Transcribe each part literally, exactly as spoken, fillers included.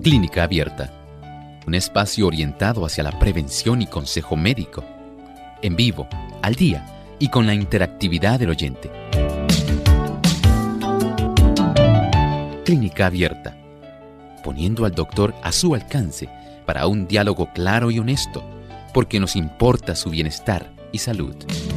Clínica Abierta, un espacio orientado hacia la prevención y consejo médico, en vivo, al día y con la interactividad del oyente. Clínica Abierta, poniendo al doctor a su alcance para un diálogo claro y honesto, porque nos importa su bienestar y salud.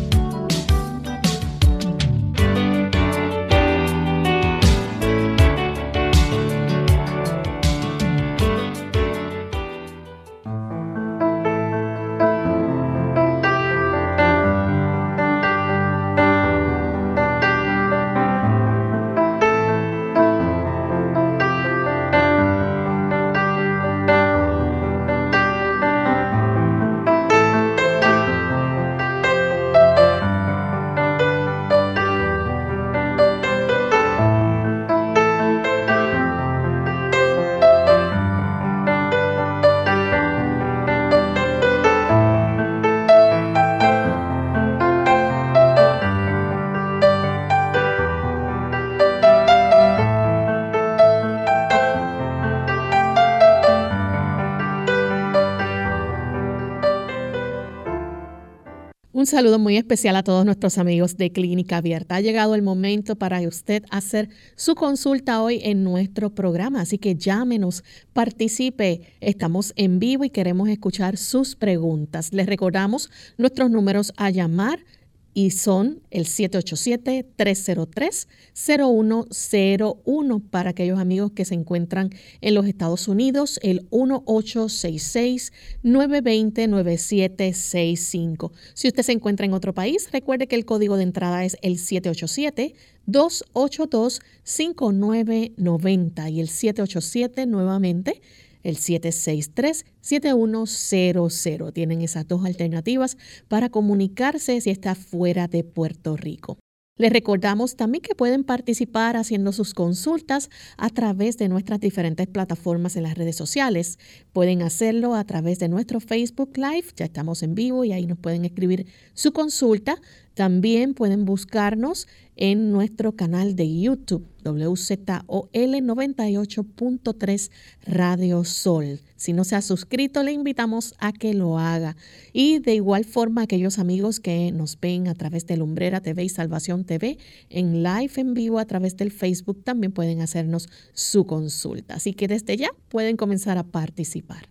Un saludo muy especial a todos nuestros amigos de Clínica Abierta. Ha llegado el momento para usted hacer su consulta hoy en nuestro programa, así que llámenos, participe. Estamos en vivo y queremos escuchar sus preguntas. Les recordamos nuestros números a llamar y son el siete ocho siete, tres cero tres, cero uno cero uno para aquellos amigos que se encuentran en los Estados Unidos, el uno ocho seis seis, nueve dos cero, nueve siete seis cinco. Si usted se encuentra en otro país, recuerde que el código de entrada es el siete ocho siete, dos ocho dos, cinco nueve nueve cero y el siete ocho siete nuevamente el siete seis tres, siete uno cero cero. Tienen esas dos alternativas para comunicarse si está fuera de Puerto Rico. Les recordamos también que pueden participar haciendo sus consultas a través de nuestras diferentes plataformas en las redes sociales. Pueden hacerlo a través de nuestro Facebook Live, ya estamos en vivo y ahí nos pueden escribir su consulta. También pueden buscarnos en nuestro canal de YouTube, W Z O L noventa y ocho punto tres Radio Sol. Si no se ha suscrito, le invitamos a que lo haga. Y de igual forma, aquellos amigos que nos ven a través de Lumbrera T V y Salvación T V, en live en vivo a través del Facebook, también pueden hacernos su consulta. Así que desde ya pueden comenzar a participar.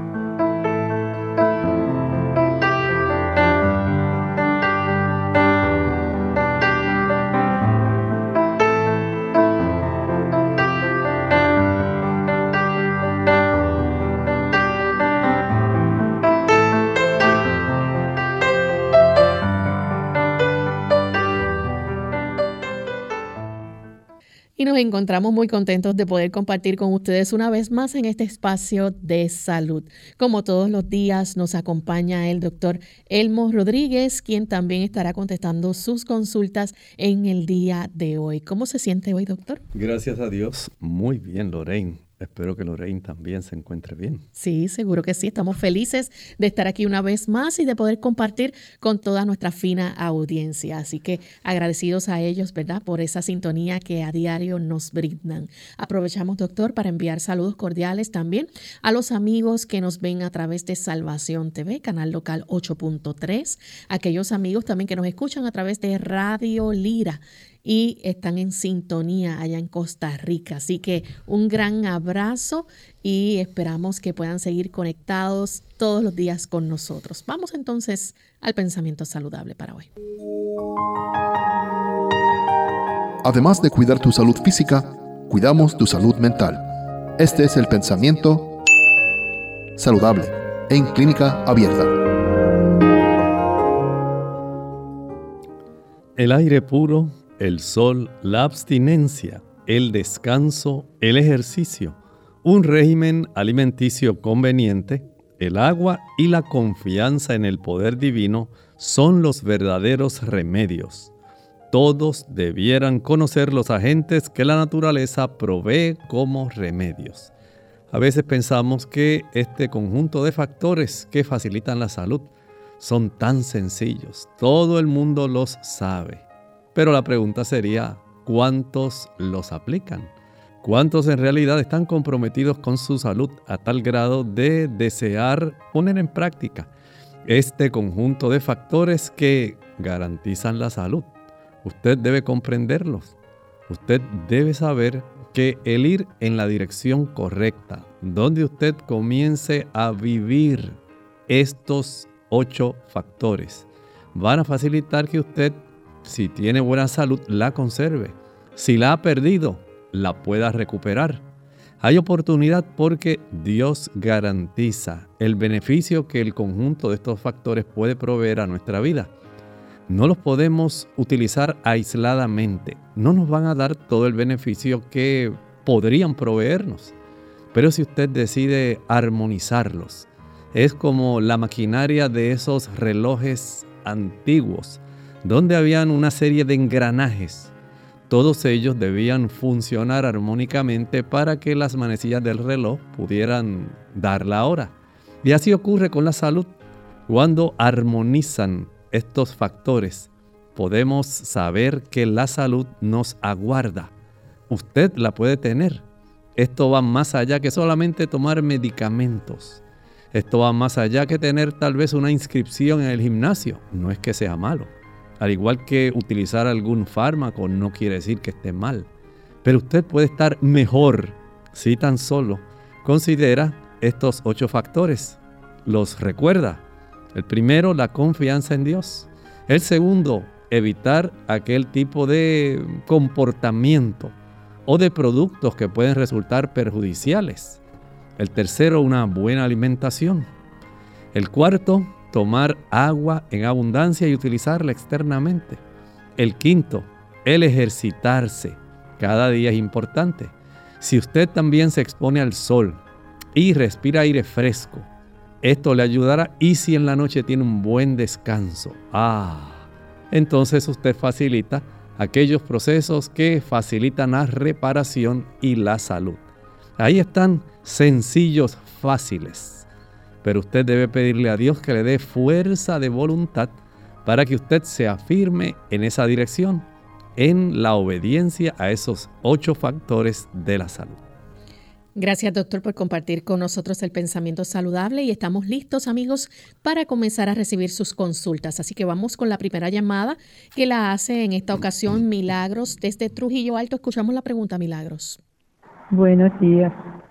Y nos encontramos muy contentos de poder compartir con ustedes una vez más en este espacio de salud. Como todos los días nos acompaña el doctor Elmo Rodríguez, quien también estará contestando sus consultas en el día de hoy. ¿Cómo se siente hoy, doctor? Gracias a Dios, muy bien, Lorraine. Espero que Lorraine también se encuentre bien. Sí, seguro que sí. Estamos felices de estar aquí una vez más y de poder compartir con toda nuestra fina audiencia. Así que agradecidos a ellos, ¿verdad?, por esa sintonía que a diario nos brindan. Aprovechamos, doctor, para enviar saludos cordiales también a los amigos que nos ven a través de Salvación T V, canal local ocho punto tres. Aquellos amigos también que nos escuchan a través de Radio Lira y están en sintonía allá en Costa Rica. Así que un gran abrazo y esperamos que puedan seguir conectados todos los días con nosotros. Vamos entonces al pensamiento saludable para hoy. Además de cuidar tu salud física, cuidamos tu salud mental. Este es el pensamiento saludable en Clínica Abierta. El aire puro, el sol, la abstinencia, el descanso, el ejercicio, un régimen alimenticio conveniente, el agua y la confianza en el poder divino son los verdaderos remedios. Todos debieran conocer los agentes que la naturaleza provee como remedios. A veces pensamos que este conjunto de factores que facilitan la salud son tan sencillos, todo el mundo los sabe. Pero la pregunta sería, ¿cuántos los aplican? ¿Cuántos en realidad están comprometidos con su salud a tal grado de desear poner en práctica este conjunto de factores que garantizan la salud? Usted debe comprenderlos. Usted debe saber que el ir en la dirección correcta, donde usted comience a vivir estos ocho factores, van a facilitar que usted, si tiene buena salud, la conserve. Si la ha perdido, la pueda recuperar. Hay oportunidad porque Dios garantiza el beneficio que el conjunto de estos factores puede proveer a nuestra vida. No los podemos utilizar aisladamente. No nos van a dar todo el beneficio que podrían proveernos. Pero si usted decide armonizarlos, es como la maquinaria de esos relojes antiguos, donde habían una serie de engranajes. Todos ellos debían funcionar armónicamente para que las manecillas del reloj pudieran dar la hora. Y así ocurre con la salud. Cuando armonizan estos factores, podemos saber que la salud nos aguarda. Usted la puede tener. Esto va más allá que solamente tomar medicamentos. Esto va más allá que tener tal vez una inscripción en el gimnasio. No es que sea malo. Al igual que utilizar algún fármaco no quiere decir que esté mal. Pero usted puede estar mejor si tan solo considera estos ocho factores. Los recuerda. El primero, la confianza en Dios. El segundo, evitar aquel tipo de comportamiento o de productos que pueden resultar perjudiciales. El tercero, una buena alimentación. El cuarto, tomar agua en abundancia y utilizarla externamente. El quinto, el ejercitarse. Cada día es importante. Si usted también se expone al sol y respira aire fresco, esto le ayudará. Y si en la noche tiene un buen descanso, ah, entonces usted facilita aquellos procesos que facilitan la reparación y la salud. Ahí están sencillos, fáciles. Pero usted debe pedirle a Dios que le dé fuerza de voluntad para que usted se afirme en esa dirección, en la obediencia a esos ocho factores de la salud. Gracias, doctor, por compartir con nosotros el pensamiento saludable y estamos listos, amigos, para comenzar a recibir sus consultas. Así que vamos con la primera llamada que la hace en esta ocasión Milagros desde Trujillo Alto. Escuchamos la pregunta, Milagros. Buenos días.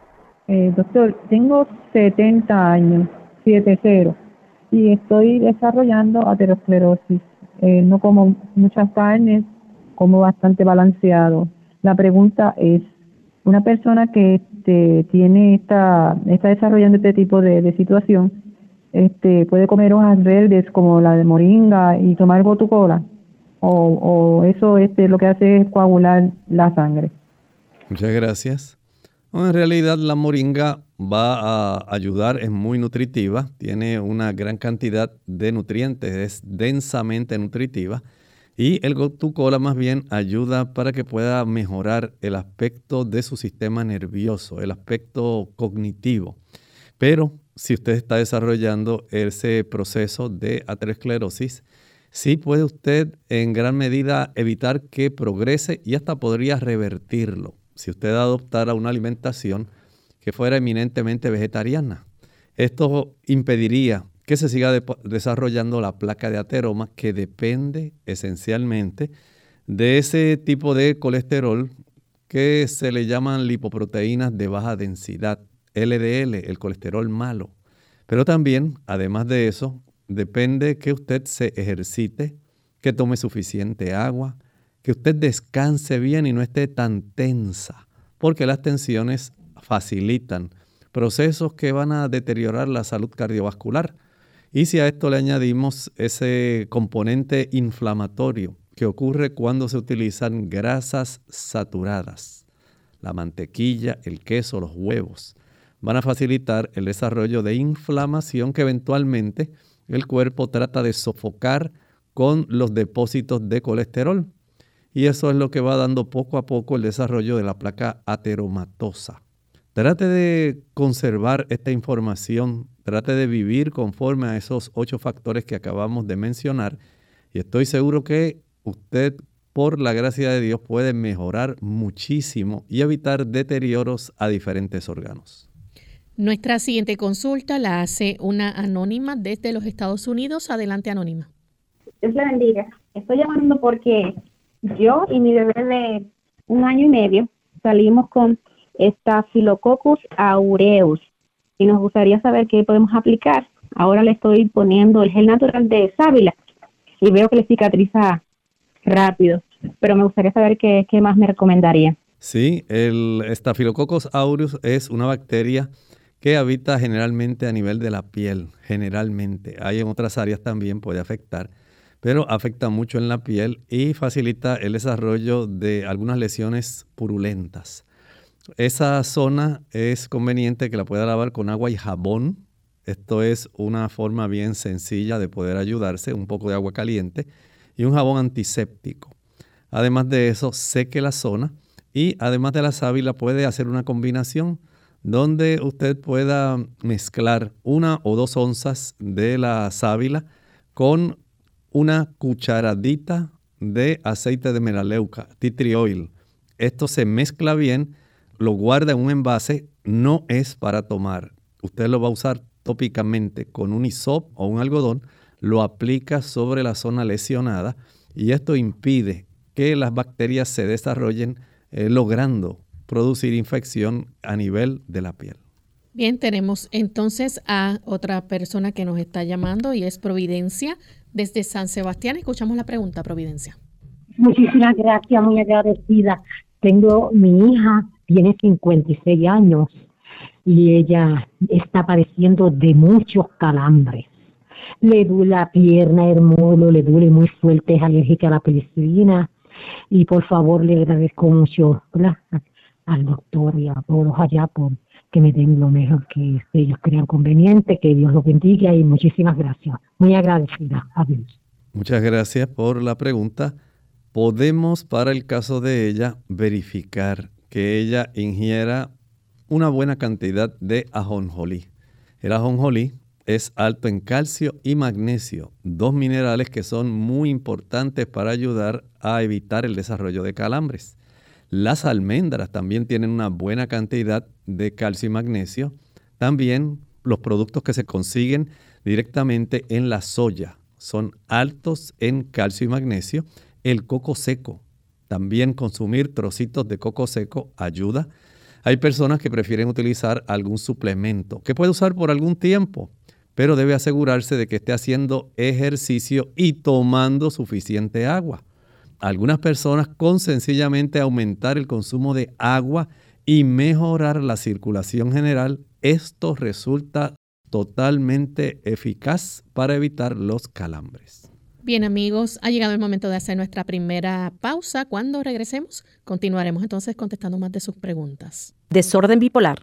Eh, doctor, tengo setenta años, siete cero, y estoy desarrollando aterosclerosis. Eh, no como muchas carnes, como bastante balanceado. La pregunta es, una persona que este, tiene esta, está desarrollando este tipo de, de situación, este, puede comer hojas verdes como la de moringa y tomar gotucola, o, o eso este, lo que hace es coagular la sangre. Muchas gracias. Bueno, en realidad la moringa va a ayudar, es muy nutritiva, tiene una gran cantidad de nutrientes, es densamente nutritiva. Y el gotucola más bien ayuda para que pueda mejorar el aspecto de su sistema nervioso, el aspecto cognitivo. Pero si usted está desarrollando ese proceso de aterosclerosis, sí puede usted en gran medida evitar que progrese y hasta podría revertirlo si usted adoptara una alimentación que fuera eminentemente vegetariana. Esto impediría que se siga de- desarrollando la placa de ateroma, que depende esencialmente de ese tipo de colesterol que se le llaman lipoproteínas de baja densidad, L D L, el colesterol malo. Pero también, además de eso, depende que usted se ejercite, que tome suficiente agua, que usted descanse bien y no esté tan tensa, porque las tensiones facilitan procesos que van a deteriorar la salud cardiovascular. Y si a esto le añadimos ese componente inflamatorio que ocurre cuando se utilizan grasas saturadas, la mantequilla, el queso, los huevos, van a facilitar el desarrollo de inflamación que eventualmente el cuerpo trata de sofocar con los depósitos de colesterol. Y eso es lo que va dando poco a poco el desarrollo de la placa ateromatosa. Trate de conservar esta información, trate de vivir conforme a esos ocho factores que acabamos de mencionar y estoy seguro que usted por la gracia de Dios, puede mejorar muchísimo y evitar deterioros a diferentes órganos. Nuestra siguiente consulta la hace una anónima desde los Estados Unidos. Adelante, anónima. Dios le bendiga. Estoy llamando porque yo y mi bebé de un año y medio salimos con Staphylococcus aureus y nos gustaría saber qué podemos aplicar. Ahora le estoy poniendo el gel natural de sábila y veo que le cicatriza rápido, pero me gustaría saber qué, qué más me recomendaría. Sí, el Staphylococcus aureus es una bacteria que habita generalmente a nivel de la piel, generalmente. Hay en otras áreas también, puede afectar, pero afecta mucho en la piel y facilita el desarrollo de algunas lesiones purulentas. Esa zona es conveniente que la pueda lavar con agua y jabón. Esto es una forma bien sencilla de poder ayudarse, un poco de agua caliente y un jabón antiséptico. Además de eso, seque la zona y además de la sábila puede hacer una combinación donde usted pueda mezclar una o dos onzas de la sábila con una cucharadita de aceite de melaleuca, tea tree oil. Esto se mezcla bien, lo guarda en un envase, no es para tomar. Usted lo va a usar tópicamente con un hisop o un algodón, lo aplica sobre la zona lesionada y esto impide que las bacterias se desarrollen eh, logrando producir infección a nivel de la piel. Bien, tenemos entonces a otra persona que nos está llamando y es Providencia desde San Sebastián. Escuchamos la pregunta, Providencia. Muchísimas gracias, muy agradecida. Tengo, mi hija tiene cincuenta y seis años y ella está padeciendo de muchos calambres. Le duele la pierna, el muslo, le duele muy fuerte, es alérgica a la penicilina y por favor le agradezco mucho, ¿verdad?, al doctor y a todos allá por que me den lo mejor que ellos crean conveniente, que Dios los bendiga y muchísimas gracias. Muy agradecida. Adiós. Muchas gracias por la pregunta. Podemos, para el caso de ella, verificar que ella ingiera una buena cantidad de ajonjolí. El ajonjolí es alto en calcio y magnesio, dos minerales que son muy importantes para ayudar a evitar el desarrollo de calambres. Las almendras también tienen una buena cantidad de calcio y magnesio. También los productos que se consiguen directamente en la soya son altos en calcio y magnesio. El coco seco, también consumir trocitos de coco seco ayuda. Hay personas que prefieren utilizar algún suplemento que puede usar por algún tiempo, pero debe asegurarse de que esté haciendo ejercicio y tomando suficiente agua. Algunas personas con sencillamente aumentar el consumo de agua y mejorar la circulación general, esto resulta totalmente eficaz para evitar los calambres. Bien, amigos, ha llegado el momento de hacer nuestra primera pausa. Cuando regresemos, continuaremos entonces contestando más de sus preguntas. Desorden bipolar.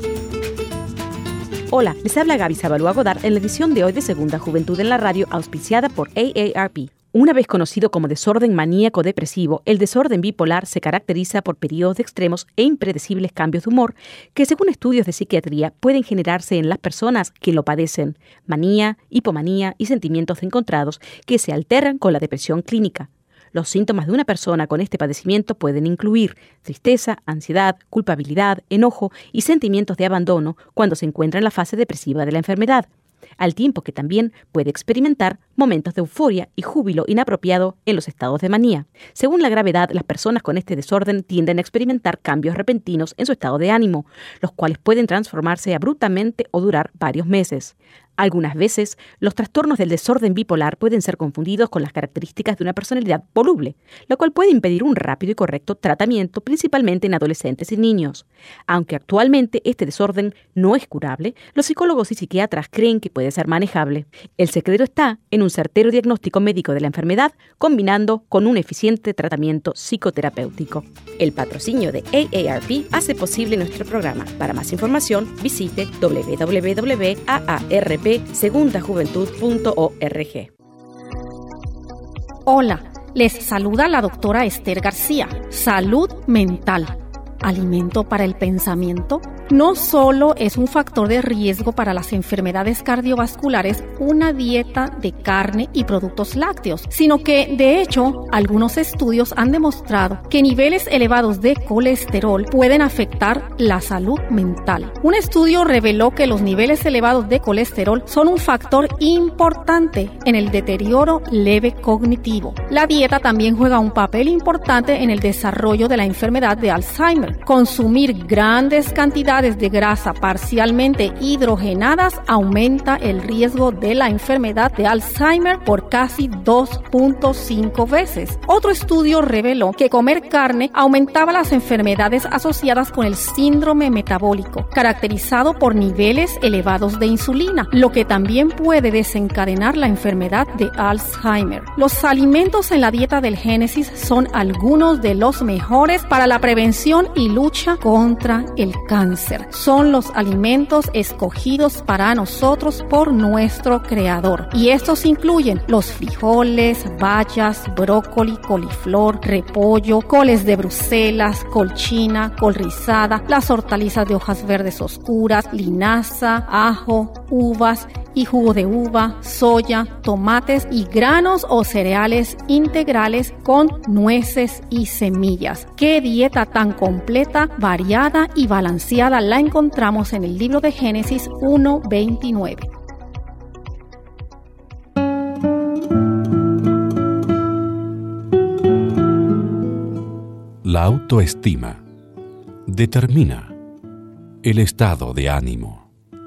Hola, les habla Gaby Zabalúa Godard en la edición de hoy de Segunda Juventud en la Radio, auspiciada por A A R P. Una vez conocido como desorden maníaco-depresivo, el desorden bipolar se caracteriza por periodos de extremos e impredecibles cambios de humor que, según estudios de psiquiatría, pueden generarse en las personas que lo padecen, manía, hipomanía y sentimientos encontrados que se alteran con la depresión clínica. Los síntomas de una persona con este padecimiento pueden incluir tristeza, ansiedad, culpabilidad, enojo y sentimientos de abandono cuando se encuentra en la fase depresiva de la enfermedad, al tiempo que también puede experimentar momentos de euforia y júbilo inapropiado en los estados de manía. Según la gravedad, las personas con este desorden tienden a experimentar cambios repentinos en su estado de ánimo, los cuales pueden transformarse abruptamente o durar varios meses. Algunas veces, los trastornos del desorden bipolar pueden ser confundidos con las características de una personalidad voluble, lo cual puede impedir un rápido y correcto tratamiento, principalmente en adolescentes y niños. Aunque actualmente este desorden no es curable, los psicólogos y psiquiatras creen que puede ser manejable. El secreto está en un certero diagnóstico médico de la enfermedad, combinando con un eficiente tratamiento psicoterapéutico. El patrocinio de A A R P hace posible nuestro programa. Para más información, visite doble u doble u doble u punto a a r p segunda juventud punto org. Hola, les saluda la doctora Esther García. Salud mental, alimento para el pensamiento, no solo es un factor de riesgo para las enfermedades cardiovasculares una dieta de carne y productos lácteos, sino que, de hecho, algunos estudios han demostrado que niveles elevados de colesterol pueden afectar la salud mental. Un estudio reveló que los niveles elevados de colesterol son un factor importante en el deterioro leve cognitivo. La dieta también juega un papel importante en el desarrollo de la enfermedad de Alzheimer. Consumir grandes cantidades de grasa parcialmente hidrogenadas aumenta el riesgo de la enfermedad de Alzheimer por casi dos punto cinco veces. Otro estudio reveló que comer carne aumentaba las enfermedades asociadas con el síndrome metabólico, caracterizado por niveles elevados de insulina, lo que también puede desencadenar la enfermedad de Alzheimer. Los alimentos en la dieta del Génesis son algunos de los mejores para la prevención y lucha contra el cáncer. Son los alimentos escogidos para nosotros por nuestro Creador. Y estos incluyen los frijoles, bayas, brócoli, coliflor, repollo, coles de Bruselas, col china, col rizada, las hortalizas de hojas verdes oscuras, linaza, ajo, uvas y jugo de uva, soya, tomates y granos o cereales integrales con nueces y semillas. ¡Qué dieta tan completa, variada y balanceada! La encontramos en el libro de Génesis uno veintinueve. La autoestima determina el estado de ánimo.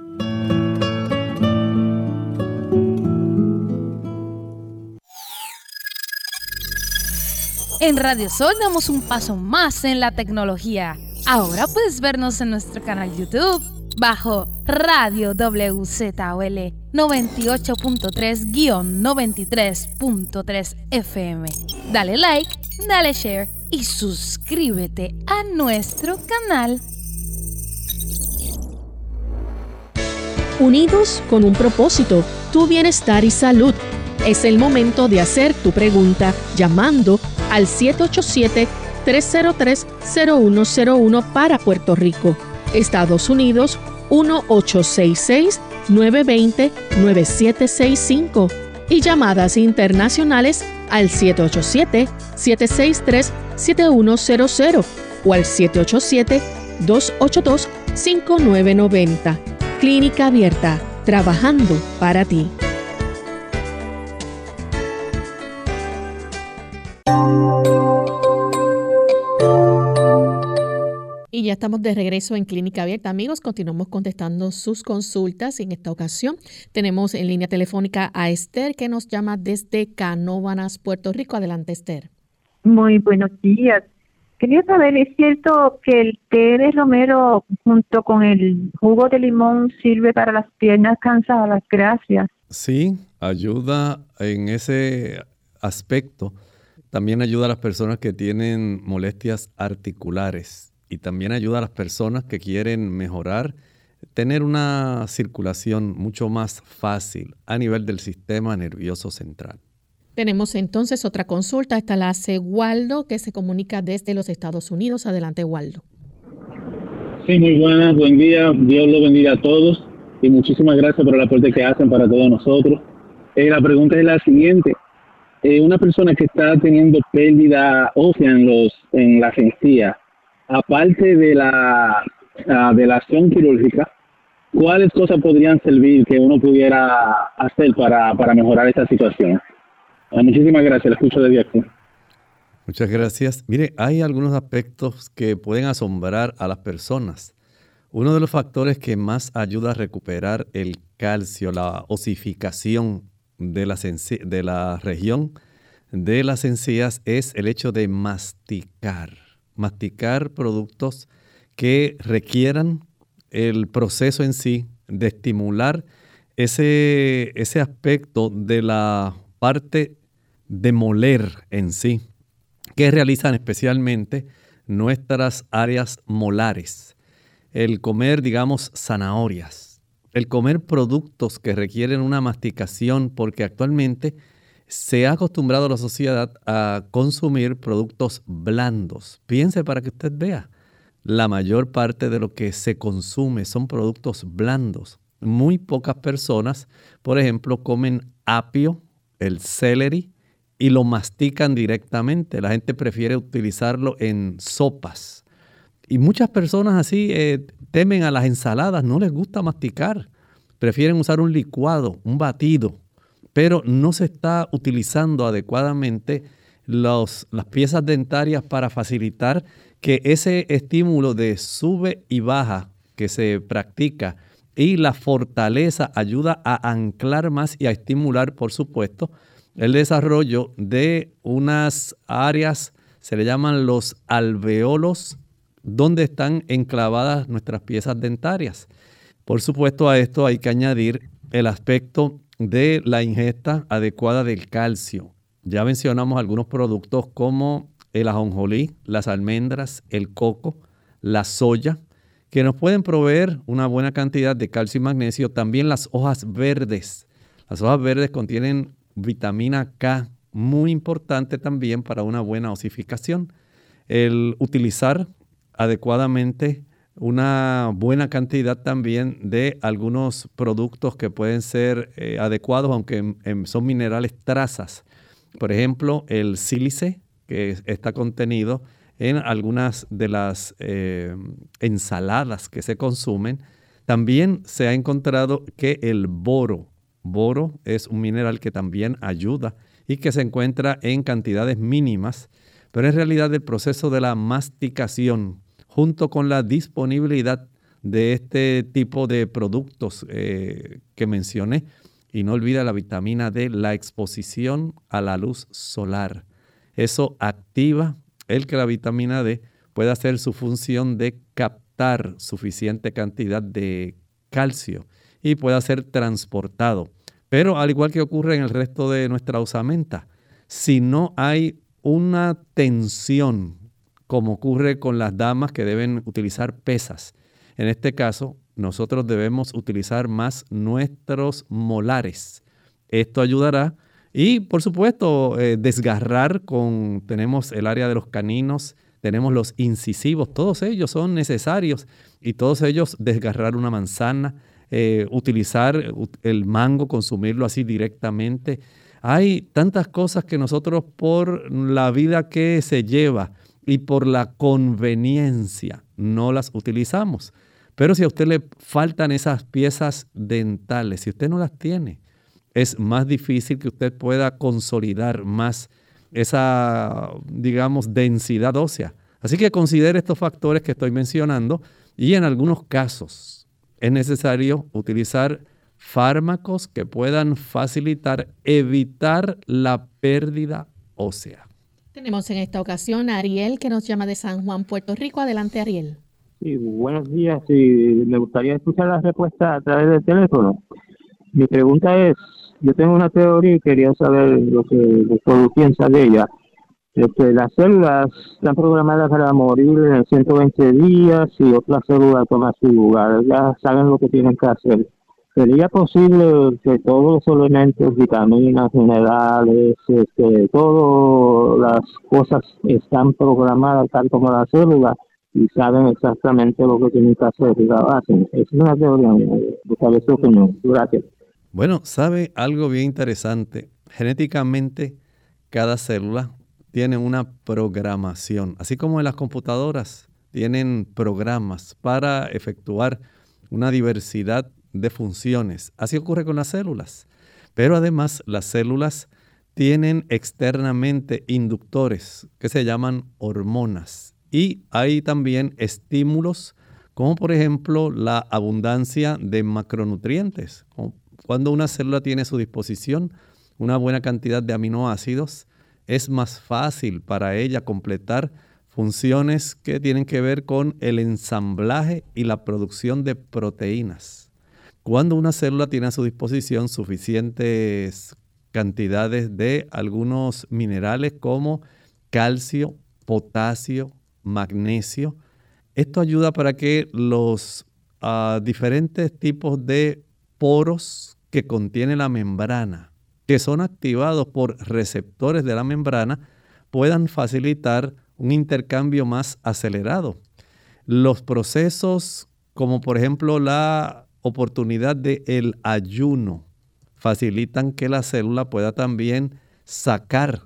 En Radio Sol damos un paso más en la tecnología. Ahora puedes vernos en nuestro canal YouTube bajo Radio W Z O L noventa y ocho punto tres noventa y tres punto tres F M. Dale like, dale share y suscríbete a nuestro canal. Unidos con un propósito, tu bienestar y salud. Es el momento de hacer tu pregunta llamando al siete ocho siete, tres cero tres, cero uno cero uno para Puerto Rico. Estados Unidos, uno ocho seis seis, nueve dos cero, nueve siete seis cinco. Y llamadas internacionales al siete ocho siete, siete seis tres, siete uno cero cero o al siete ocho siete, dos ocho dos, cinco nueve nueve cero. Clínica Abierta, trabajando para ti. Y ya estamos de regreso en Clínica Abierta, amigos. Continuamos contestando sus consultas y en esta ocasión tenemos en línea telefónica a Esther, que nos llama desde Canóvanas, Puerto Rico. Adelante, Esther. Muy buenos días. Quería saber, ¿es cierto que el té de romero junto con el jugo de limón sirve para las piernas cansadas? Gracias. Sí, ayuda en ese aspecto. También ayuda a las personas que tienen molestias articulares y también ayuda a las personas que quieren mejorar, tener una circulación mucho más fácil a nivel del sistema nervioso central. Tenemos entonces otra consulta. Esta la hace Waldo, que se comunica desde los Estados Unidos. Adelante, Waldo. Sí, muy buenas, buen día. Dios lo bendiga a todos y muchísimas gracias por el aporte que hacen para todos nosotros. Eh, la pregunta es la siguiente. Eh, una persona que está teniendo pérdida ósea en, los, en las encías, aparte de la, uh, de la acción quirúrgica, ¿cuáles cosas podrían servir que uno pudiera hacer para, para mejorar esta situación? Muchísimas gracias, la escucho desde aquí. Muchas gracias. Mire, hay algunos aspectos que pueden asombrar a las personas. Uno de los factores que más ayuda a recuperar el calcio, la osificación de la, de la región de las encías, es el hecho de masticar. Masticar productos que requieran el proceso en sí de estimular ese, ese aspecto de la parte de moler en sí, que realizan especialmente nuestras áreas molares. El comer, digamos, zanahorias, el comer productos que requieren una masticación, porque actualmente se ha acostumbrado a la sociedad a consumir productos blandos. Piense para que usted vea. la mayor parte de lo que se consume son productos blandos. Muy pocas personas, por ejemplo, comen apio, el celery, y lo mastican directamente. La gente prefiere utilizarlo en sopas. Y muchas personas así eh, temen a las ensaladas, no les gusta masticar. Prefieren usar un licuado, un batido, pero no se está utilizando adecuadamente los, las piezas dentarias para facilitar que ese estímulo de sube y baja que se practica y la fortaleza ayuda a anclar más y a estimular, por supuesto, el desarrollo de unas áreas, se le llaman los alveolos, donde están enclavadas nuestras piezas dentarias. Por supuesto, a esto hay que añadir el aspecto de la ingesta adecuada del calcio. Ya mencionamos algunos productos como el ajonjolí, las almendras, el coco, la soya, que nos pueden proveer una buena cantidad de calcio y magnesio. También las hojas verdes. Las hojas verdes contienen vitamina K, muy importante también para una buena osificación. El utilizar adecuadamente una buena cantidad también de algunos productos que pueden ser eh, adecuados, aunque eh, son minerales trazas. Por ejemplo, el sílice, que está contenido en algunas de las eh, ensaladas que se consumen. También se ha encontrado que el boro, boro es un mineral que también ayuda y que se encuentra en cantidades mínimas, pero en realidad el proceso de la masticación, junto con la disponibilidad de este tipo de productos eh, que mencioné, y no olvida la vitamina D, la exposición a la luz solar. Eso activa el que la vitamina D pueda hacer su función de captar suficiente cantidad de calcio y pueda ser transportado. Pero al igual que ocurre en el resto de nuestra osamenta, si no hay una tensión, como ocurre con las damas que deben utilizar pesas, en este caso nosotros debemos utilizar más nuestros molares. Esto ayudará y, por supuesto, eh, desgarrar con, tenemos el área de los caninos, tenemos los incisivos, todos ellos son necesarios y todos ellos desgarrar una manzana, eh, utilizar el mango, consumirlo así directamente. Hay tantas cosas que nosotros por la vida que se lleva y por la conveniencia no las utilizamos. Pero si a usted le faltan esas piezas dentales, si usted no las tiene, es más difícil que usted pueda consolidar más esa, digamos, densidad ósea. Así que considere estos factores que estoy mencionando y en algunos casos es necesario utilizar fármacos que puedan facilitar, evitar la pérdida ósea. Tenemos en esta ocasión a Ariel que nos llama de San Juan, Puerto Rico. Adelante, Ariel. Sí, buenos días. Sí, me gustaría escuchar la respuesta a través del teléfono. Mi pregunta es, yo tengo una teoría y quería saber lo que el doctor piensa de ella. Este, las células están programadas para morir en ciento veinte días y otras células toman su lugar. Ya saben lo que tienen que hacer. ¿Sería posible que todos los elementos, vitaminas, minerales, este, todas las cosas están programadas tal como la célula y saben exactamente lo que tienen que hacer y la hacen? Es una teoría, de su opinión. Gracias. Bueno, sabe algo bien interesante. Genéticamente, cada célula tiene una programación, así como en las computadoras tienen programas para efectuar una diversidad de funciones. Así ocurre con las células. Pero además, las células tienen externamente inductores que se llaman hormonas. Y hay también estímulos, como por ejemplo la abundancia de macronutrientes. Cuando una célula tiene a su disposición una buena cantidad de aminoácidos, es más fácil para ella completar funciones que tienen que ver con el ensamblaje y la producción de proteínas. Cuando una célula tiene a su disposición suficientes cantidades de algunos minerales como calcio, potasio, magnesio, esto ayuda para que los uh, diferentes tipos de poros que contiene la membrana, que son activados por receptores de la membrana, puedan facilitar un intercambio más acelerado. Los procesos como por ejemplo la oportunidad del ayuno facilitan que la célula pueda también sacar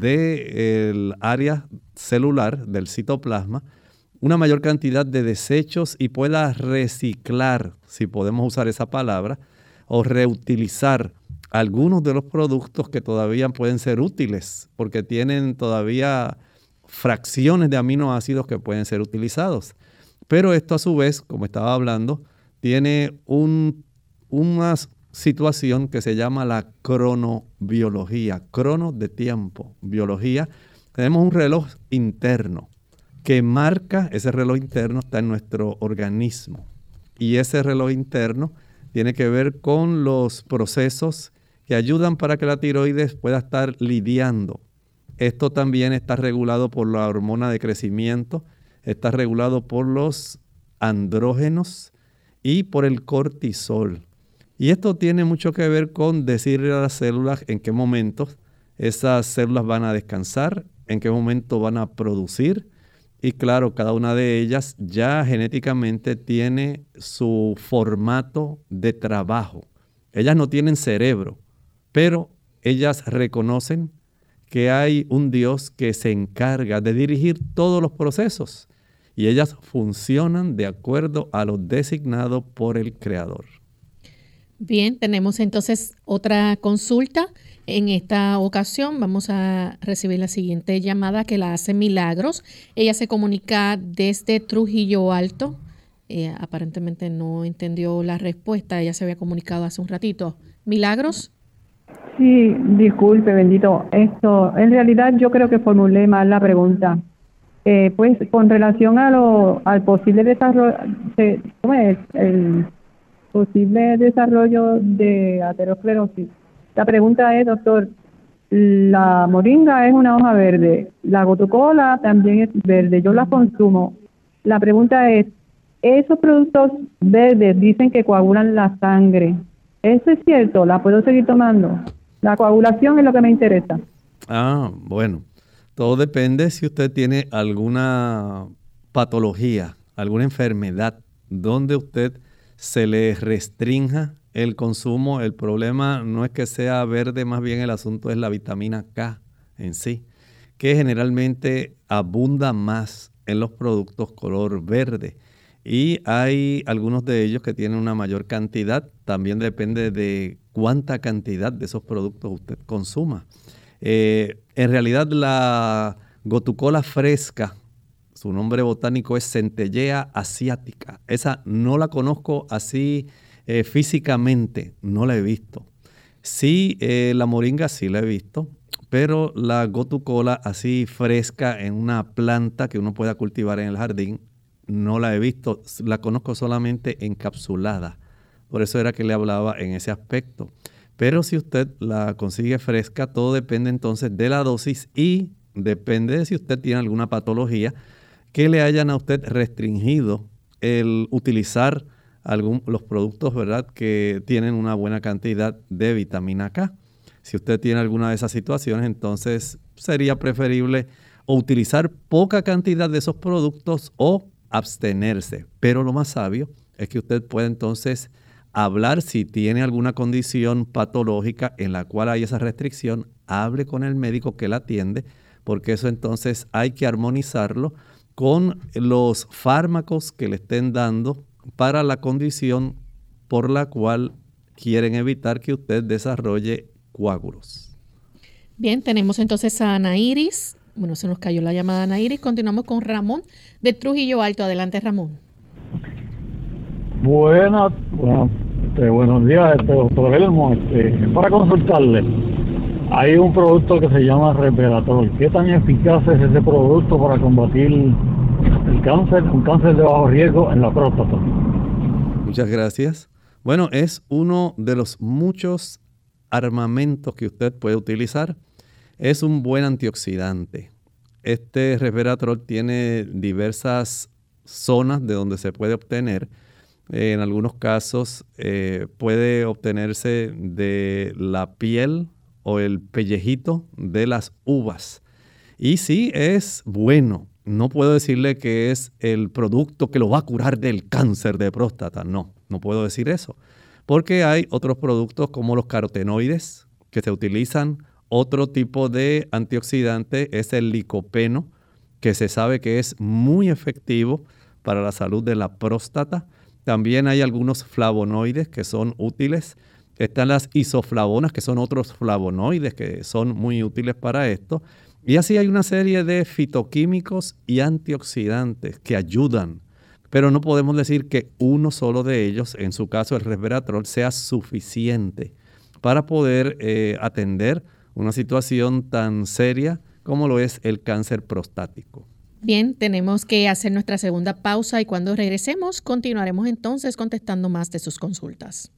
del área celular, del citoplasma, una mayor cantidad de desechos y pueda reciclar, si podemos usar esa palabra, o reutilizar algunos de los productos que todavía pueden ser útiles, porque tienen todavía fracciones de aminoácidos que pueden ser utilizados. Pero esto a su vez, como estaba hablando, tiene un, una situación que se llama la cronobiología, crono de tiempo, biología. Tenemos un reloj interno que marca, ese reloj interno está en nuestro organismo y ese reloj interno tiene que ver con los procesos que ayudan para que la tiroides pueda estar lidiando. Esto también está regulado por la hormona de crecimiento, está regulado por los andrógenos y por el cortisol. Y esto tiene mucho que ver con decirle a las células en qué momentos esas células van a descansar, en qué momento van a producir. Y claro, cada una de ellas ya genéticamente tiene su formato de trabajo. Ellas no tienen cerebro, pero ellas reconocen que hay un Dios que se encarga de dirigir todos los procesos y ellas funcionan de acuerdo a lo designado por el Creador. Bien, tenemos entonces otra consulta. En esta ocasión vamos a recibir la siguiente llamada que la hace Milagros. Ella se comunica desde Trujillo Alto. Eh, aparentemente no entendió la respuesta. Ella se había comunicado hace un ratito. Milagros. Sí, disculpe, bendito. Esto, en realidad yo creo que formulé mal la pregunta. Eh, pues con relación a lo, al posible desarrollo, de, ¿cómo es? El posible desarrollo de aterosclerosis. La pregunta es, doctor, la moringa es una hoja verde, la gotucola también es verde, yo la consumo. La pregunta es, esos productos verdes dicen que coagulan la sangre. ¿Eso es cierto? ¿La puedo seguir tomando? La coagulación es lo que me interesa. Ah, bueno. Todo depende si usted tiene alguna patología, alguna enfermedad donde usted se le restrinja el consumo. El problema no es que sea verde, más bien el asunto es la vitamina K en sí, que generalmente abunda más en los productos color verde. Y hay algunos de ellos que tienen una mayor cantidad. También depende de cuánta cantidad de esos productos usted consuma. Eh, en realidad la gotucola fresca, su nombre botánico es Centellea asiática. Esa no la conozco así eh, físicamente, no la he visto. Sí, eh, la moringa sí la he visto, pero la gotucola así fresca en una planta que uno pueda cultivar en el jardín, no la he visto. La conozco solamente encapsulada. Por eso era que le hablaba en ese aspecto. Pero si usted la consigue fresca, todo depende entonces de la dosis y depende de si usted tiene alguna patología que le hayan a usted restringido el utilizar algún, los productos, ¿verdad?, que tienen una buena cantidad de vitamina K. Si usted tiene alguna de esas situaciones, entonces sería preferible o utilizar poca cantidad de esos productos o abstenerse. Pero lo más sabio es que usted pueda entonces hablar si tiene alguna condición patológica en la cual hay esa restricción, hable con el médico que la atiende, porque eso entonces hay que armonizarlo con los fármacos que le estén dando para la condición por la cual quieren evitar que usted desarrolle coágulos. Bien, tenemos entonces a Ana Iris. Bueno, se nos cayó la llamada Ana Iris. Continuamos con Ramón de Trujillo Alto. Adelante, Ramón. Buenas, bueno, este, buenos días, este, doctor Elmo. Este, para consultarle, hay un producto que se llama Resveratrol. ¿Qué tan eficaz es ese producto para combatir el cáncer, un cáncer de bajo riesgo en la próstata? Muchas gracias. Bueno, es uno de los muchos armamentos que usted puede utilizar. Es un buen antioxidante. Este Resveratrol tiene diversas zonas de donde se puede obtener. Eh, en algunos casos eh, puede obtenerse de la piel o el pellejito de las uvas. Y sí, es bueno. no puedo decirle que es el producto que lo va a curar del cáncer de próstata. No, no puedo decir eso. Porque hay otros productos como los carotenoides que se utilizan. Otro tipo de antioxidante es el licopeno, que se sabe que es muy efectivo para la salud de la próstata. También hay algunos flavonoides que son útiles. Están las isoflavonas, que son otros flavonoides que son muy útiles para esto. Y así hay una serie de fitoquímicos y antioxidantes que ayudan. Pero no podemos decir que uno solo de ellos, en su caso el resveratrol, sea suficiente para poder eh, atender una situación tan seria como lo es el cáncer prostático. Bien, tenemos que hacer nuestra segunda pausa y cuando regresemos continuaremos entonces contestando más de sus consultas.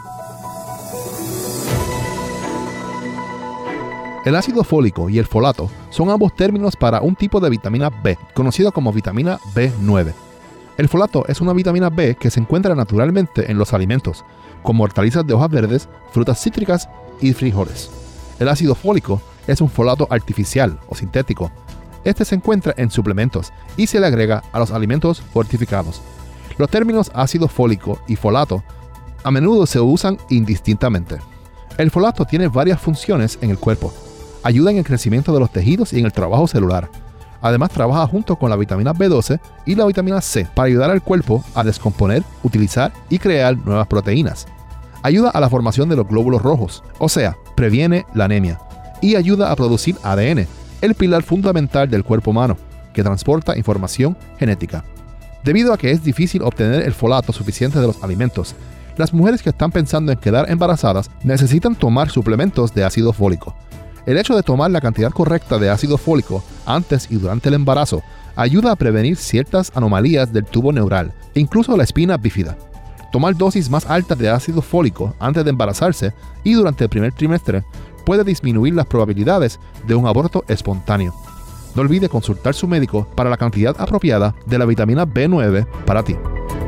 El ácido fólico y el folato son ambos términos para un tipo de vitamina B, conocido como vitamina B nueve. El folato es una vitamina B que se encuentra naturalmente en los alimentos, como hortalizas de hojas verdes, frutas cítricas y frijoles. El ácido fólico es un folato artificial o sintético. Este se encuentra en suplementos y se le agrega a los alimentos fortificados. Los términos ácido fólico y folato a menudo se usan indistintamente. El folato tiene varias funciones en el cuerpo. Ayuda en el crecimiento de los tejidos y en el trabajo celular. Además, trabaja junto con la vitamina B doce y la vitamina C para ayudar al cuerpo a descomponer, utilizar y crear nuevas proteínas. Ayuda a la formación de los glóbulos rojos, o sea, previene la anemia. Y ayuda a producir A D N, el pilar fundamental del cuerpo humano, que transporta información genética. Debido a que es difícil obtener el folato suficiente de los alimentos, las mujeres que están pensando en quedar embarazadas necesitan tomar suplementos de ácido fólico. El hecho de tomar la cantidad correcta de ácido fólico antes y durante el embarazo ayuda a prevenir ciertas anomalías del tubo neural e incluso la espina bífida. Tomar dosis más altas de ácido fólico antes de embarazarse y durante el primer trimestre puede disminuir las probabilidades de un aborto espontáneo. No olvide consultar a su médico para la cantidad apropiada de la vitamina B nueve para ti.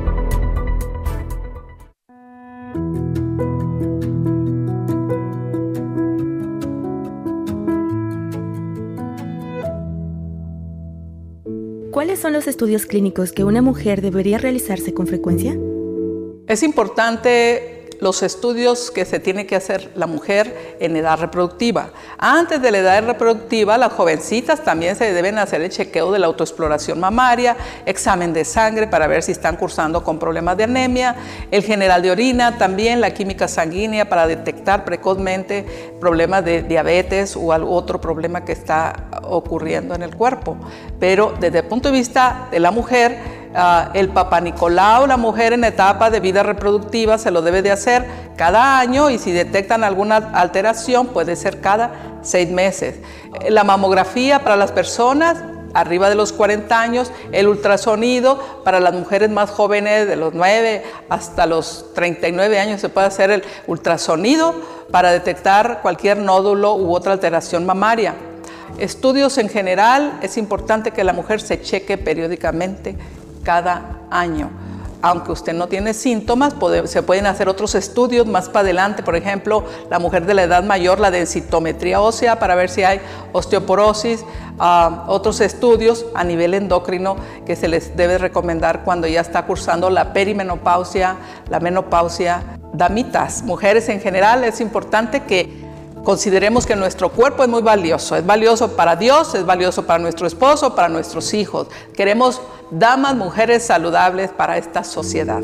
¿Cuáles son los estudios clínicos que una mujer debería realizarse con frecuencia? Es importante los estudios que se tiene que hacer la mujer en edad reproductiva. Antes de la edad reproductiva, las jovencitas también se deben hacer el chequeo de la autoexploración mamaria, examen de sangre para ver si están cursando con problemas de anemia, el general de orina, también la química sanguínea para detectar precozmente problemas de diabetes o algún otro problema que está ocurriendo en el cuerpo. Pero desde el punto de vista de la mujer, Uh, el Papá Nicolau, la mujer en etapa de vida reproductiva, se lo debe de hacer cada año y si detectan alguna alteración puede ser cada seis meses. La mamografía para las personas arriba de los cuarenta años, el ultrasonido para las mujeres más jóvenes de los nueve hasta los treinta y nueve años se puede hacer el ultrasonido para detectar cualquier nódulo u otra alteración mamaria. Estudios en general, es importante que la mujer se cheque periódicamente cada año. Aunque usted no tiene síntomas, puede, se pueden hacer otros estudios más para adelante. Por ejemplo, la mujer de la edad mayor, la densitometría ósea para ver si hay osteoporosis. Uh, otros estudios a nivel endocrino que se les debe recomendar cuando ya está cursando la perimenopausia, la menopausia. Damitas, mujeres en general, es importante que consideremos que nuestro cuerpo es muy valioso. Es valioso para Dios, es valioso para nuestro esposo, para nuestros hijos. Queremos damas, mujeres saludables para esta sociedad.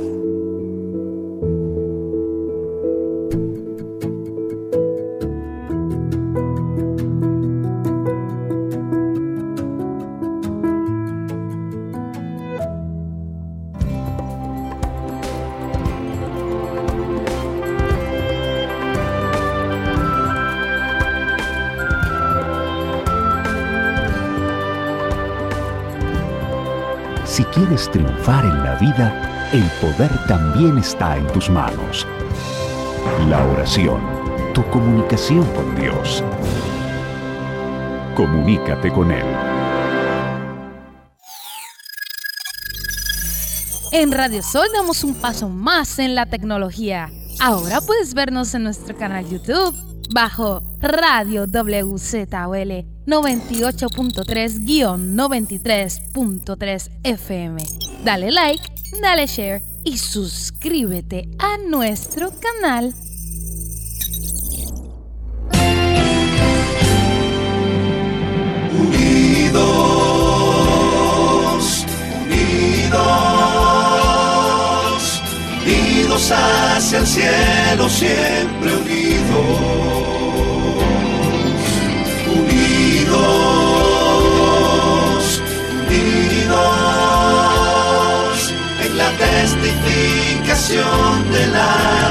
Si quieres triunfar en la vida, el poder también está en tus manos. La oración, tu comunicación con Dios. Comunícate con Él. En Radio Sol damos un paso más en la tecnología. Ahora puedes vernos en nuestro canal YouTube bajo Radio W Z O L noventa y ocho punto tres guión noventa y tres punto tres F M. Dale like, dale share y suscríbete a nuestro canal. Unidos, unidos, unidos hacia el cielo, siempre unidos. Unidos, unidos, en la testificación de la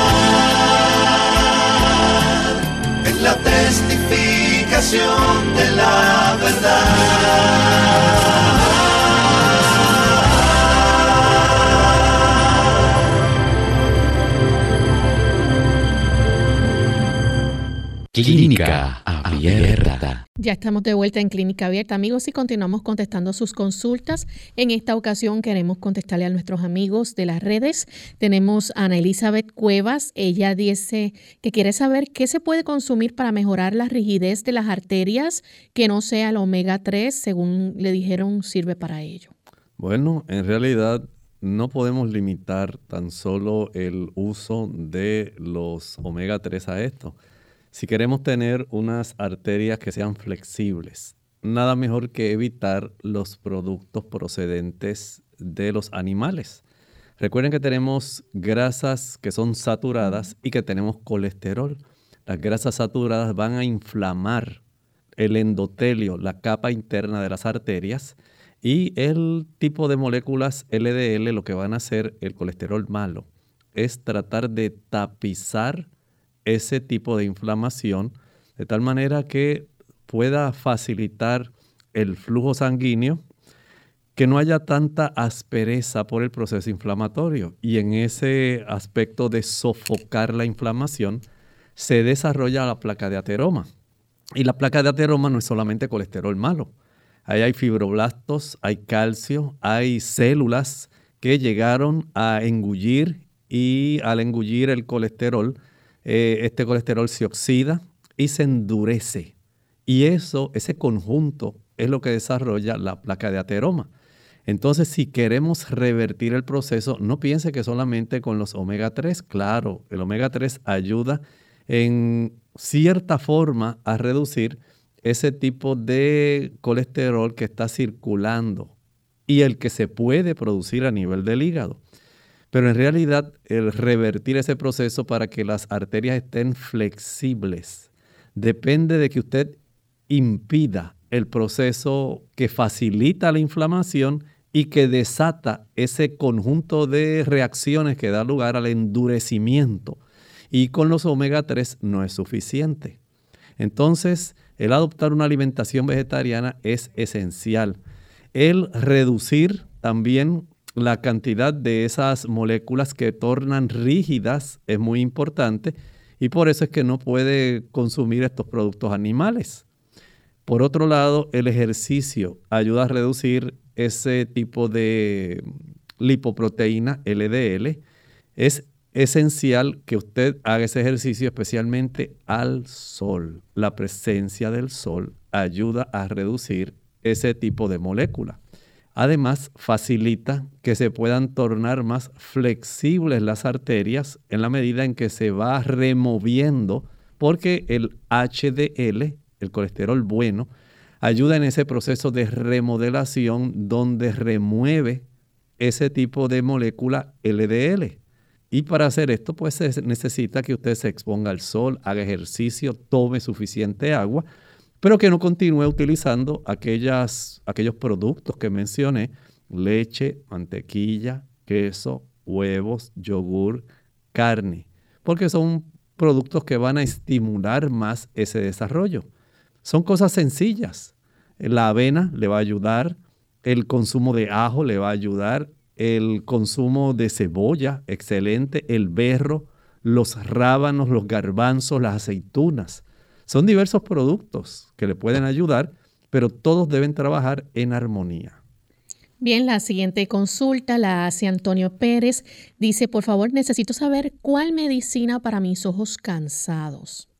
verdad, en la testificación de la verdad. Clínica Abierta. Ya estamos de vuelta en Clínica Abierta, amigos, y continuamos contestando sus consultas. En esta ocasión queremos contestarle a nuestros amigos de las redes. Tenemos a Ana Elizabeth Cuevas. Ella dice que quiere saber qué se puede consumir para mejorar la rigidez de las arterias, que no sea el omega tres, según le dijeron, sirve para ello. Bueno, en realidad no podemos limitar tan solo el uso de los omega tres a esto. Si queremos tener unas arterias que sean flexibles, nada mejor que evitar los productos procedentes de los animales. Recuerden que tenemos grasas que son saturadas y que tenemos colesterol. Las grasas saturadas van a inflamar el endotelio, la capa interna de las arterias, y el tipo de moléculas L D L lo que van a hacer, el colesterol malo, es tratar de tapizar ese tipo de inflamación de tal manera que pueda facilitar el flujo sanguíneo, que no haya tanta aspereza por el proceso inflamatorio. Y en ese aspecto de sofocar la inflamación, se desarrolla la placa de ateroma. Y la placa de ateroma no es solamente colesterol malo. Ahí hay fibroblastos, hay calcio, hay células que llegaron a engullir, y al engullir el colesterol, eh, este colesterol se oxida y se endurece. Y eso, ese conjunto es lo que desarrolla la placa de ateroma. Entonces, si queremos revertir el proceso, no piense que solamente con los omega tres. Claro, el omega tres ayuda en cierta forma a reducir ese tipo de colesterol que está circulando y el que se puede producir a nivel del hígado. Pero en realidad, el revertir ese proceso para que las arterias estén flexibles depende de que usted impida el proceso que facilita la inflamación y que desata ese conjunto de reacciones que da lugar al endurecimiento. Y con los omega tres no es suficiente. Entonces, el adoptar una alimentación vegetariana es esencial. El reducir también la cantidad de esas moléculas que tornan rígidas es muy importante, y por eso es que no puede consumir estos productos animales. Por otro lado, el ejercicio ayuda a reducir ese tipo de lipoproteína L D L. Es esencial que usted haga ese ejercicio especialmente al sol. La presencia del sol ayuda a reducir ese tipo de molécula. Además, facilita que se puedan tornar más flexibles las arterias en la medida en que se va removiendo, porque el H D L, el colesterol bueno, ayuda en ese proceso de remodelación donde remueve ese tipo de molécula L D L. Y para hacer esto, pues se necesita que usted se exponga al sol, haga ejercicio, tome suficiente agua, pero que no continúe utilizando aquellas, aquellos productos que mencioné: leche, mantequilla, queso, huevos, yogur, carne, porque son productos que van a estimular más ese desarrollo. Son cosas sencillas. La avena le va a ayudar, el consumo de ajo le va a ayudar, el consumo de cebolla, excelente, el berro, los rábanos, los garbanzos, las aceitunas. Son diversos productos que le pueden ayudar, pero todos deben trabajar en armonía. Bien, la siguiente consulta la hace Antonio Pérez. Dice, por favor, necesito saber cuál medicina para mis ojos cansados.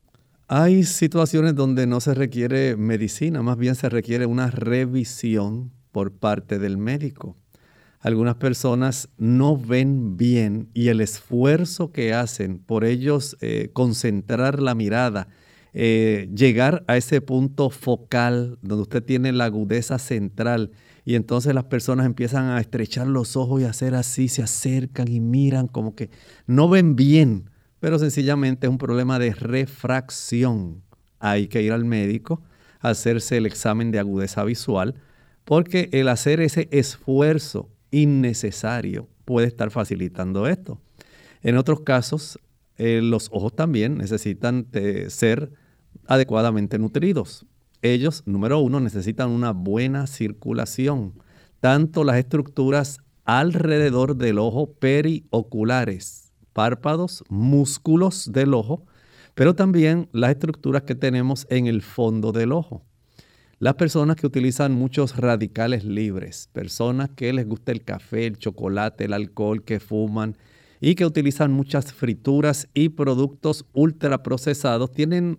Hay situaciones donde no se requiere medicina, más bien se requiere una revisión por parte del médico. Algunas personas no ven bien y el esfuerzo que hacen por ellos eh, concentrar la mirada, eh, llegar a ese punto focal donde usted tiene la agudeza central y entonces las personas empiezan a estrechar los ojos y a hacer así, se acercan y miran como que no ven bien, pero sencillamente es un problema de refracción. Hay que ir al médico a hacerse el examen de agudeza visual porque el hacer ese esfuerzo innecesario puede estar facilitando esto. En otros casos, eh, los ojos también necesitan eh, ser adecuadamente nutridos. Ellos, número uno, necesitan una buena circulación. Tanto las estructuras alrededor del ojo perioculares, párpados, músculos del ojo, pero también las estructuras que tenemos en el fondo del ojo. Las personas que utilizan muchos radicales libres, personas que les gusta el café, el chocolate, el alcohol, que fuman y que utilizan muchas frituras y productos ultraprocesados, tienen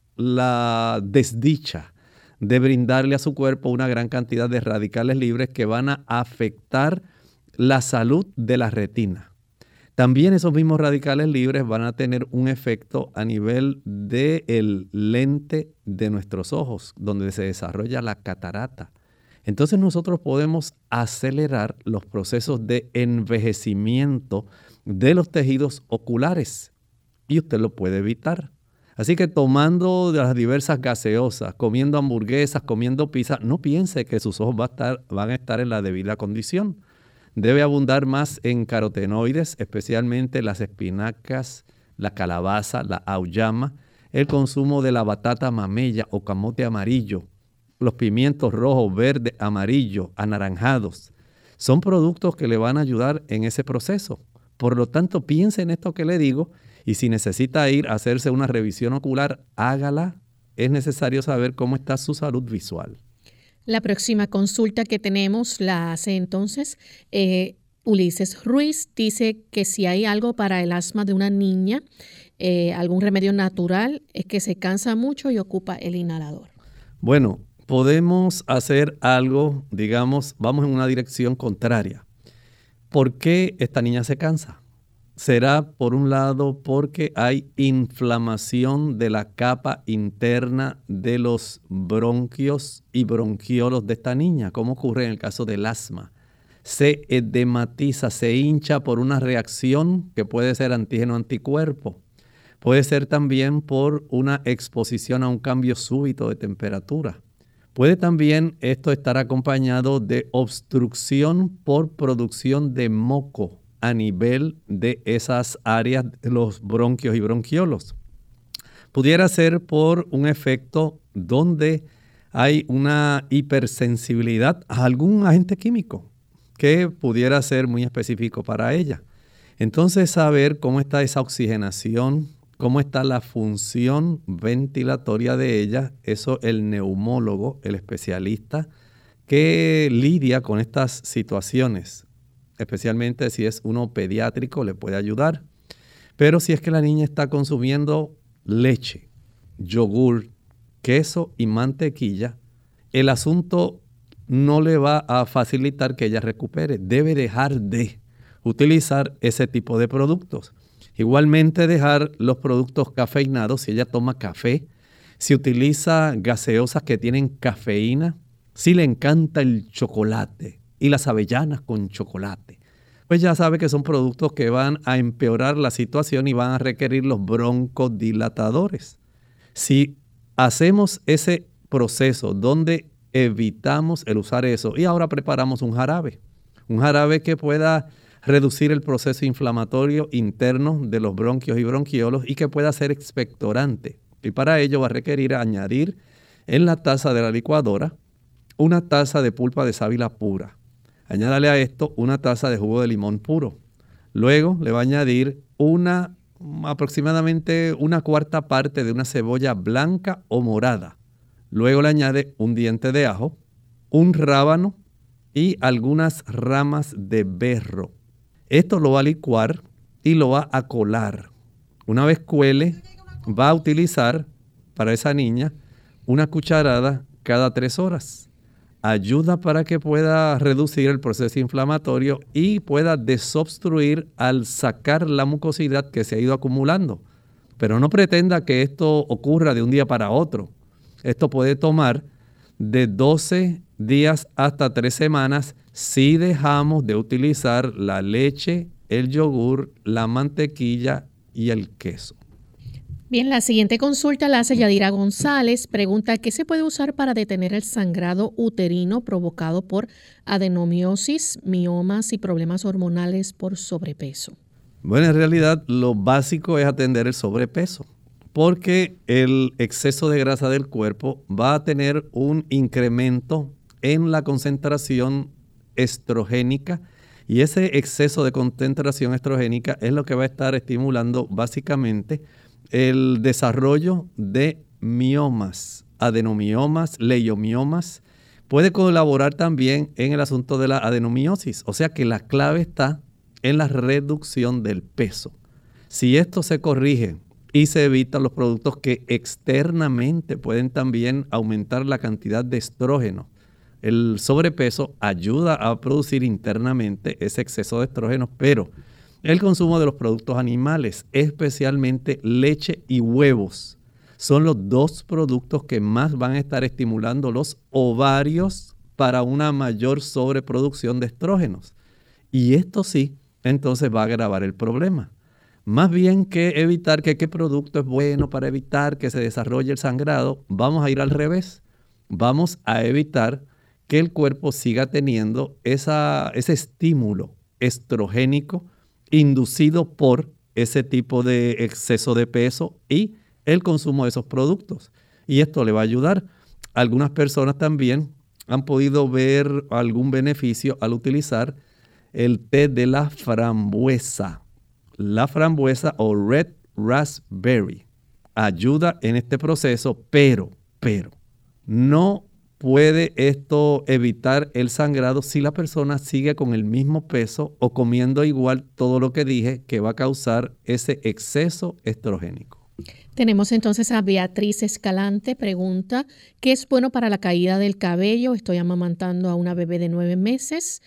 la desdicha de brindarle a su cuerpo una gran cantidad de radicales libres que van a afectar la salud de la retina. También esos mismos radicales libres van a tener un efecto a nivel del lente de nuestros ojos, donde se desarrolla la catarata. Entonces nosotros podemos acelerar los procesos de envejecimiento de los tejidos oculares y usted lo puede evitar. Así que tomando de las diversas gaseosas, comiendo hamburguesas, comiendo pizza, no piense que sus ojos va a estar, van a estar en la debida condición. Debe abundar más en carotenoides, especialmente las espinacas, la calabaza, la auyama, el consumo de la batata mamella o camote amarillo, los pimientos rojos, verdes, amarillos, anaranjados. Son productos que le van a ayudar en ese proceso. Por lo tanto, piense en esto que le digo y si necesita ir a hacerse una revisión ocular, hágala. Es necesario saber cómo está su salud visual. La próxima consulta que tenemos la hace entonces eh, Ulises Ruiz. Dice que si hay algo para el asma de una niña, eh, algún remedio natural, es que se cansa mucho y ocupa el inhalador. Bueno, podemos hacer algo, digamos, vamos en una dirección contraria. ¿Por qué esta niña se cansa? Será, por un lado, porque hay inflamación de la capa interna de los bronquios y bronquiolos de esta niña, como ocurre en el caso del asma. Se edematiza, se hincha por una reacción que puede ser antígeno-anticuerpo. Puede ser también por una exposición a un cambio súbito de temperatura. Puede también esto estar acompañado de obstrucción por producción de moco a nivel de esas áreas de los bronquios y bronquiolos. Pudiera ser por un efecto donde hay una hipersensibilidad a algún agente químico que pudiera ser muy específico para ella. Entonces, saber cómo está esa oxigenación, cómo está la función ventilatoria de ella, eso el neumólogo, el especialista que lidia con estas situaciones, especialmente si es uno pediátrico, le puede ayudar. Pero si es que la niña está consumiendo leche, yogur, queso y mantequilla, el asunto no le va a facilitar que ella recupere. Debe dejar de utilizar ese tipo de productos. Igualmente dejar los productos cafeinados si ella toma café, si utiliza gaseosas que tienen cafeína, si le encanta el chocolate y las avellanas con chocolate, pues ya sabe que son productos que van a empeorar la situación y van a requerir los broncodilatadores. Si hacemos ese proceso donde evitamos el usar eso y ahora preparamos un jarabe, un jarabe que pueda reducir el proceso inflamatorio interno de los bronquios y bronquiolos y que pueda ser expectorante. Y para ello va a requerir añadir en la taza de la licuadora una taza de pulpa de sábila pura. Añádale a esto una taza de jugo de limón puro. Luego le va a añadir una, aproximadamente una cuarta parte de una cebolla blanca o morada. Luego le añade un diente de ajo, un rábano y algunas ramas de berro. Esto lo va a licuar y lo va a colar. Una vez cuele, va a utilizar para esa niña una cucharada cada tres horas. Ayuda para que pueda reducir el proceso inflamatorio y pueda desobstruir al sacar la mucosidad que se ha ido acumulando. Pero no pretenda que esto ocurra de un día para otro. Esto puede tomar de doce días hasta tres semanas si dejamos de utilizar la leche, el yogur, la mantequilla y el queso. Bien, la siguiente consulta la hace Yadira González. Pregunta, ¿qué se puede usar para detener el sangrado uterino provocado por adenomiosis, miomas y problemas hormonales por sobrepeso? Bueno, en realidad lo básico es atender el sobrepeso, porque el exceso de grasa del cuerpo va a tener un incremento en la concentración estrogénica, y ese exceso de concentración estrogénica es lo que va a estar estimulando básicamente el desarrollo de miomas, adenomiomas, leiomiomas. Puede colaborar también en el asunto de la adenomiosis, o sea que la clave está en la reducción del peso. Si esto se corrige y se evitan los productos que externamente pueden también aumentar la cantidad de estrógeno, el sobrepeso ayuda a producir internamente ese exceso de estrógeno, pero el consumo de los productos animales, especialmente leche y huevos, son los dos productos que más van a estar estimulando los ovarios para una mayor sobreproducción de estrógenos. Y esto sí, entonces va a agravar el problema. Más bien que evitar que qué producto es bueno para evitar que se desarrolle el sangrado, vamos a ir al revés. Vamos a evitar que el cuerpo siga teniendo esa, ese estímulo estrogénico inducido por ese tipo de exceso de peso y el consumo de esos productos. Y esto le va a ayudar. Algunas personas también han podido ver algún beneficio al utilizar el té de la frambuesa. La frambuesa o red raspberry ayuda en este proceso, pero, pero, no puede esto evitar el sangrado si la persona sigue con el mismo peso o comiendo igual todo lo que dije, que va a causar ese exceso estrogénico. Tenemos entonces a Beatriz Escalante. Pregunta, ¿qué es bueno para la caída del cabello? Estoy amamantando a una bebé de nueve meses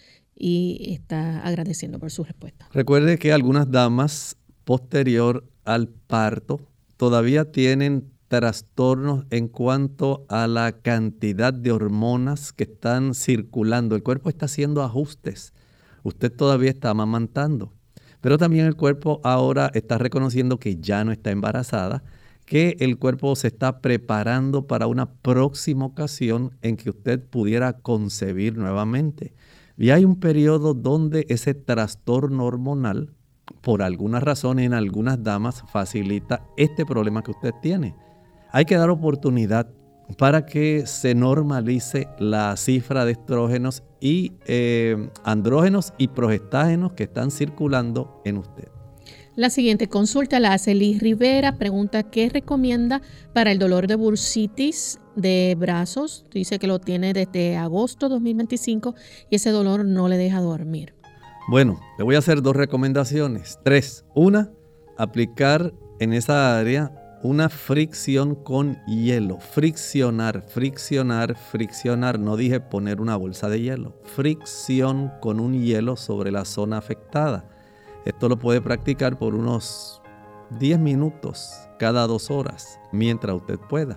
y está agradeciendo por su respuesta. Recuerde que algunas damas posterior al parto todavía tienen trastornos en cuanto a la cantidad de hormonas que están circulando. El cuerpo está haciendo ajustes. Usted todavía está amamantando, pero también el cuerpo ahora está reconociendo que ya no está embarazada, que el cuerpo se está preparando para una próxima ocasión en que usted pudiera concebir nuevamente. Y hay un periodo donde ese trastorno hormonal, por alguna razón en algunas damas, facilita este problema que usted tiene. Hay que dar oportunidad para que se normalice la cifra de estrógenos y eh, andrógenos y progestágenos que están circulando en usted. La siguiente consulta la hace Liz Rivera. Pregunta, ¿qué recomienda para el dolor de bursitis de brazos? Dice que lo tiene desde agosto de dos mil veinticinco y ese dolor no le deja dormir. Bueno, le voy a hacer dos recomendaciones. Tres. Una, aplicar en esa área una fricción con hielo. Friccionar, friccionar, friccionar. No dije poner una bolsa de hielo. Fricción con un hielo sobre la zona afectada. Esto lo puede practicar por unos diez minutos cada dos horas, mientras usted pueda.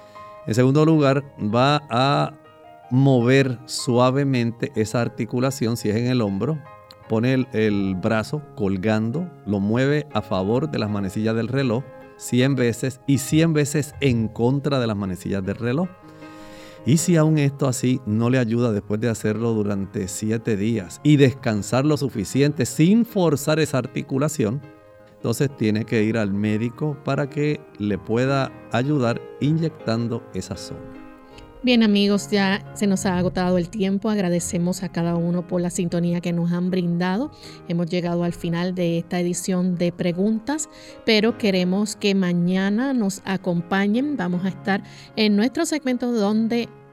En segundo lugar, va a mover suavemente esa articulación, si es en el hombro. Pone el, el brazo colgando, lo mueve a favor de las manecillas del reloj cien veces y cien veces en contra de las manecillas del reloj. Y si aún esto así no le ayuda después de hacerlo durante siete días y descansar lo suficiente sin forzar esa articulación, entonces tiene que ir al médico para que le pueda ayudar inyectando esa zona. Bien amigos, ya se nos ha agotado el tiempo. Agradecemos a cada uno por la sintonía que nos han brindado. Hemos llegado al final de esta edición de preguntas, pero queremos que mañana nos acompañen. Vamos a estar en nuestro segmento donde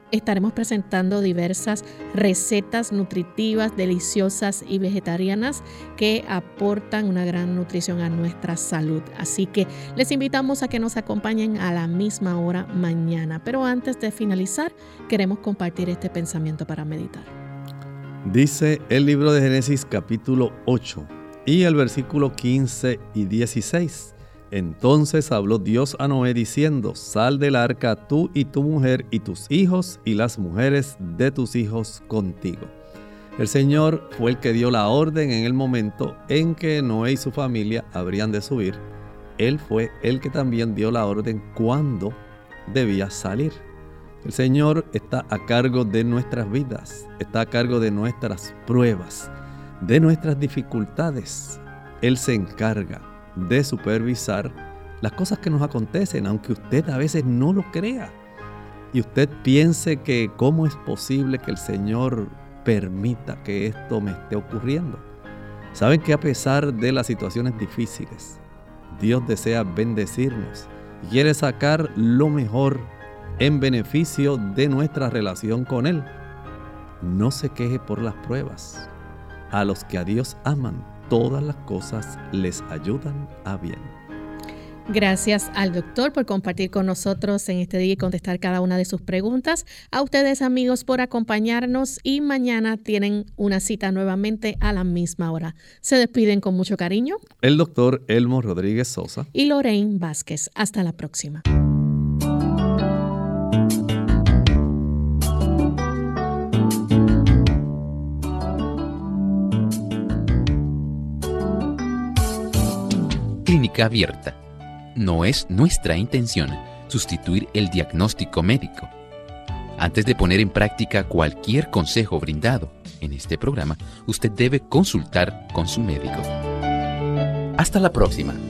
estaremos presentando diversas recetas nutritivas, deliciosas y vegetarianas que aportan una gran nutrición a nuestra salud. Así que les invitamos a que nos acompañen a la misma hora mañana. Pero antes de finalizar, queremos compartir este pensamiento para meditar. Dice el libro de Génesis capítulo ocho y el versículo quince y dieciséis. Entonces habló Dios a Noé diciendo: sal del arca tú y tu mujer y tus hijos y las mujeres de tus hijos contigo. El Señor fue el que dio la orden en el momento en que Noé y su familia habrían de subir. Él fue el que también dio la orden cuando debía salir. El Señor está a cargo de nuestras vidas, está a cargo de nuestras pruebas, de nuestras dificultades. Él se encarga de supervisar las cosas que nos acontecen, aunque usted a veces no lo crea. Y usted piense que cómo es posible que el Señor permita que esto me esté ocurriendo. Saben que a pesar de las situaciones difíciles, Dios desea bendecirnos y quiere sacar lo mejor en beneficio de nuestra relación con Él. No se queje por las pruebas. A los que a Dios aman, todas las cosas les ayudan a bien. Gracias al doctor por compartir con nosotros en este día y contestar cada una de sus preguntas. A ustedes, amigos, por acompañarnos, y mañana tienen una cita nuevamente a la misma hora. Se despiden con mucho cariño el doctor Elmo Rodríguez Sosa y Lorraine Vázquez. Hasta la próxima. Clínica Abierta. No es nuestra intención sustituir el diagnóstico médico. Antes de poner en práctica cualquier consejo brindado en este programa, usted debe consultar con su médico. Hasta la próxima.